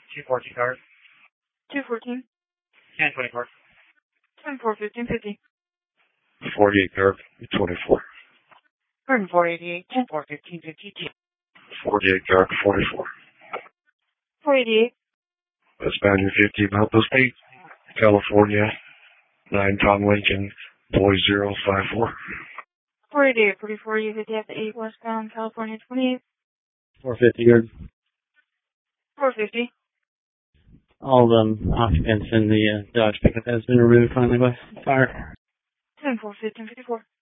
214 cars. 214. 1024. 10-4, 1550. 48 car, 24. 148, 10-4, 1552. 48 car, 44. 488. Westbound 50 Mount State, California, 9 Tom Lincoln, boy 054. 488, 44, you 50 at the 8 westbound, California 28. 450 yard. 450. All occupants in the Dodge pickup has been removed finally by fire. 10-4, 1554.